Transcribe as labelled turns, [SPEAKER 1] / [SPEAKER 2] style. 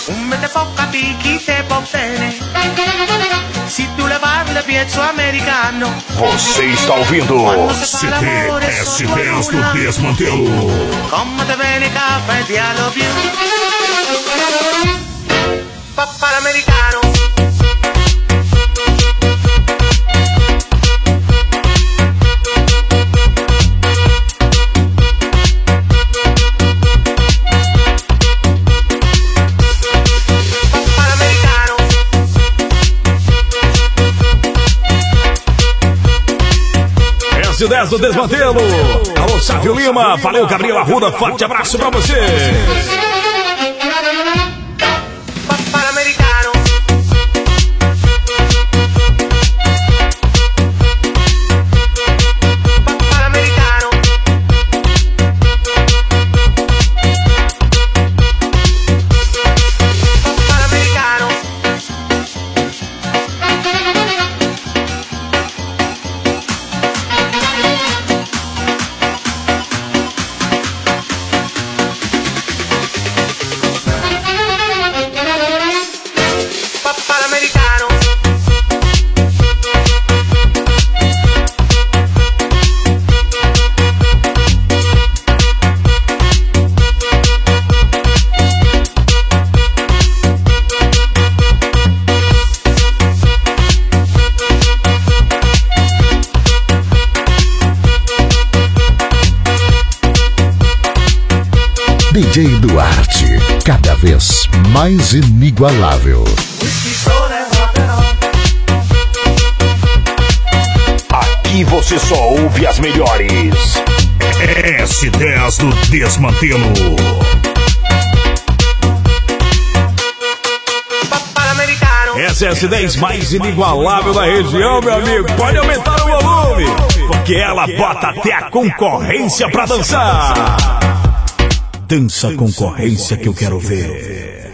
[SPEAKER 1] Un me te può capire chi te può bene. Se tu le parli piezzo americano.
[SPEAKER 2] Você está ouvindo
[SPEAKER 3] CDS10 do Desmantelo.
[SPEAKER 1] Come te bene capa e ti I love you. Papà l'americano.
[SPEAKER 3] S10 do Desmantelo. Alô, Sávio Lima. Valeu, Gabriel Arruda. Forte abraço pra você.
[SPEAKER 4] DJ Duarte, cada vez mais inigualável.
[SPEAKER 2] Aqui você só ouve as melhores.
[SPEAKER 3] S10 do Desmantelo. Essa é a S10 mais inigualável da região, meu amigo. Pode aumentar o volume, porque ela bota até a concorrência pra dançar. Dança concorrência que eu quero ver.